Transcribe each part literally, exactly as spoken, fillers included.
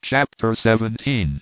Chapter seventeen.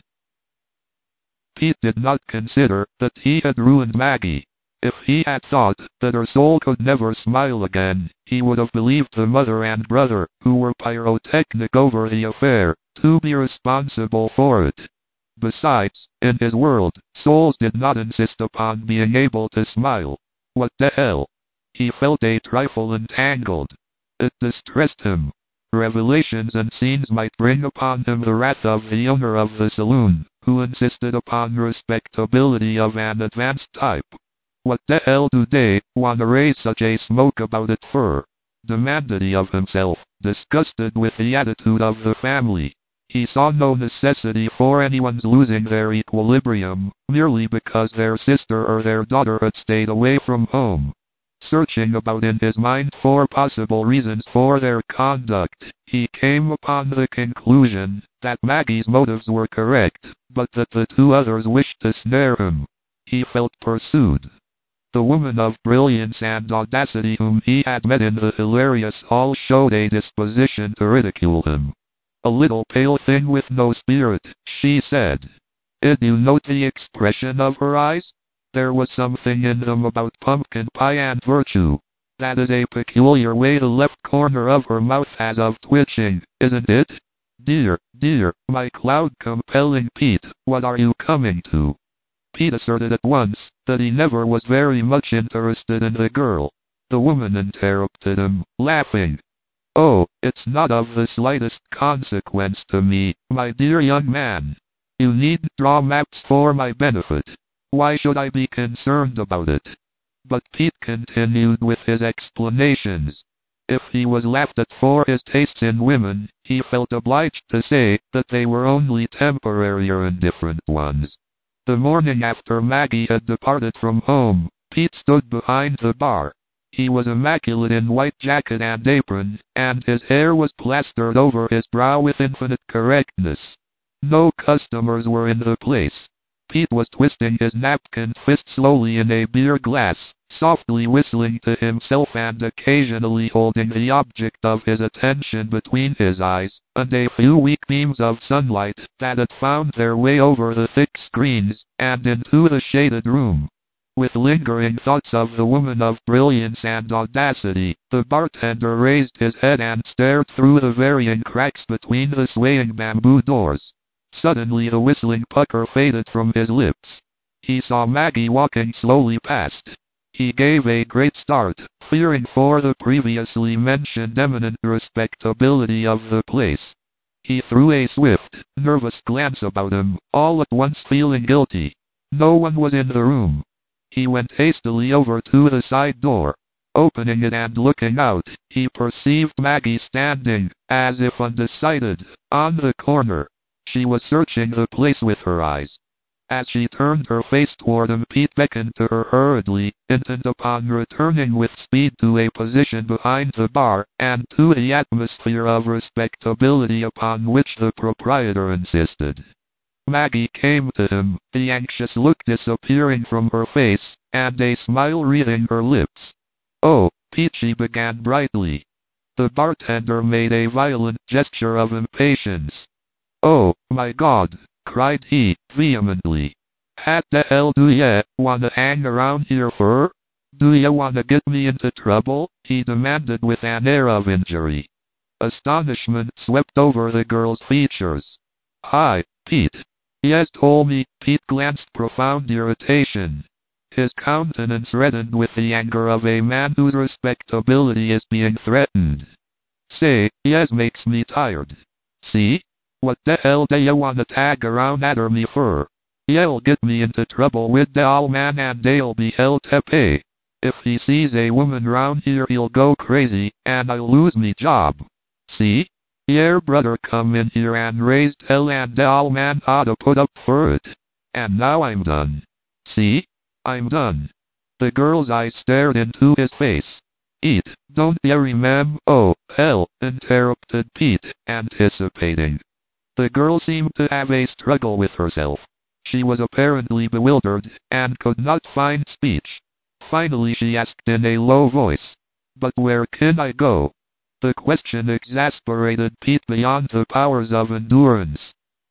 Pete did not consider that he had ruined Maggie. If he had thought that her soul could never smile again, he would have believed the mother and brother, who were pyrotechnic over the affair, to be responsible for it. Besides, in his world, souls did not insist upon being able to smile. What the hell? He felt a trifle entangled. It distressed him. Revelations and scenes might bring upon him the wrath of the owner of the saloon, who insisted upon respectability of an advanced type. What the hell do they want to raise such a smoke about it for? Demanded he of himself, disgusted with the attitude of the family. He saw no necessity for anyone's losing their equilibrium, merely because their sister or their daughter had stayed away from home. Searching about in his mind for possible reasons for their conduct, he came upon the conclusion that Maggie's motives were correct, but that the two others wished to snare him. He felt pursued. The woman of brilliance and audacity whom he had met in the hilarious hall showed a disposition to ridicule him. A little pale thing with no spirit, she said. Did you note the expression of her eyes? There was something in them about pumpkin pie and virtue. That is a peculiar way the left corner of her mouth has of twitching, isn't it? Dear, dear, my cloud-compelling Pete, what are you coming to? Pete asserted at once that he never was very much interested in the girl. The woman interrupted him, laughing. Oh, it's not of the slightest consequence to me, my dear young man. You needn't draw maps for my benefit. Why should I be concerned about it? But Pete continued with his explanations. If he was laughed at for his tastes in women, he felt obliged to say that they were only temporary or indifferent ones. The morning after Maggie had departed from home, Pete stood behind the bar. He was immaculate in white jacket and apron, and his hair was plastered over his brow with infinite correctness. No customers were in the place. Pete was twisting his napkin fist slowly in a beer glass, softly whistling to himself and occasionally holding the object of his attention between his eyes, and a few weak beams of sunlight that had found their way over the thick screens and into the shaded room. With lingering thoughts of the woman of brilliance and audacity, the bartender raised his head and stared through the varying cracks between the swaying bamboo doors. Suddenly the whistling pucker faded from his lips. He saw Maggie walking slowly past. He gave a great start, fearing for the previously mentioned eminent respectability of the place. He threw a swift, nervous glance about him, all at once feeling guilty. No one was in the room. He went hastily over to the side door. Opening it and looking out, he perceived Maggie standing, as if undecided, on the corner. She was searching the place with her eyes. As she turned her face toward him, Pete beckoned to her hurriedly, intent upon returning with speed to a position behind the bar, and to the atmosphere of respectability upon which the proprietor insisted. Maggie came to him, the anxious look disappearing from her face, and a smile wreathing her lips. Oh, Pete, she began brightly. The bartender made a violent gesture of impatience. Oh, my God, cried he, vehemently. What the hell do ya wanna hang around here for? Do ya wanna get me into trouble? He demanded with an air of injury. Astonishment swept over the girl's features. Hi, Pete. Yes, told me. Pete glanced profound irritation. His countenance reddened with the anger of a man whose respectability is being threatened. Say, yes makes me tired. See? What the hell do ya wanna tag around after me for? Y'all get me into trouble with the old man and they'll be hell to pay. If he sees a woman round here he'll go crazy, and I'll lose me job. See? Your brother come in here and raised hell and the old man oughta put up for it. And now I'm done. See? I'm done. The girl's eyes stared into his face. Eat, don't ya remember? Oh, hell, interrupted Pete, anticipating. The girl seemed to have a struggle with herself. She was apparently bewildered, and could not find speech. Finally she asked in a low voice, But where can I go? The question exasperated Pete beyond the powers of endurance.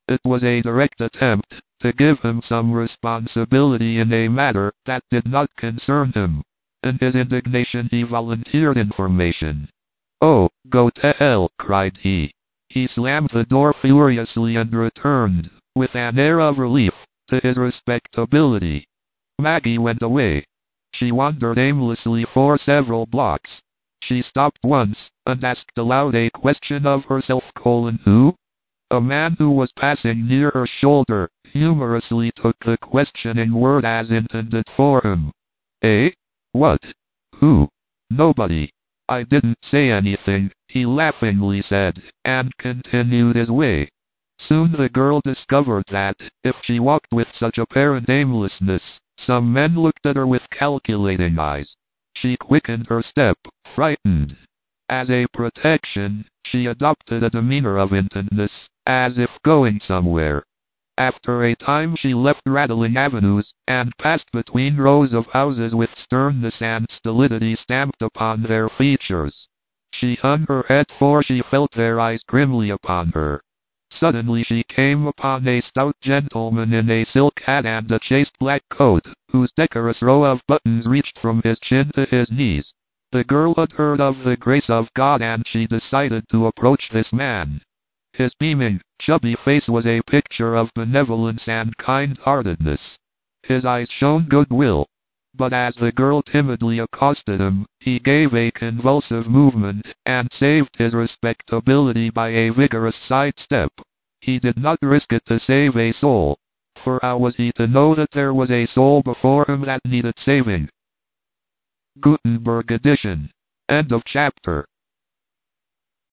It was a direct attempt to give him some responsibility in a matter that did not concern him. In his indignation he volunteered information. "Oh, go to hell," cried he. He slammed the door furiously and returned, with an air of relief, to his respectability. Maggie went away. She wandered aimlessly for several blocks. She stopped once, and asked aloud a question of herself: colon, who? A man who was passing near her shoulder humorously took the questioning word as intended for him. "Eh? What? Who? Nobody. I didn't say anything," he laughingly said, and continued his way. Soon the girl discovered that, if she walked with such apparent aimlessness, some men looked at her with calculating eyes. She quickened her step, frightened. As a protection, she adopted a demeanor of intentness, as if going somewhere. After a time she left rattling avenues, and passed between rows of houses with sternness and stolidity stamped upon their features. She hung her head, for she felt their eyes grimly upon her. Suddenly she came upon a stout gentleman in a silk hat and a chaste black coat, whose decorous row of buttons reached from his chin to his knees. The girl had heard of the grace of God, and she decided to approach this man. His beaming, chubby face was a picture of benevolence and kind-heartedness. His eyes shone goodwill. But as the girl timidly accosted him, he gave a convulsive movement, and saved his respectability by a vigorous sidestep. He did not risk it to save a soul. For how was he to know that there was a soul before him that needed saving? Gutenberg edition. End of chapter.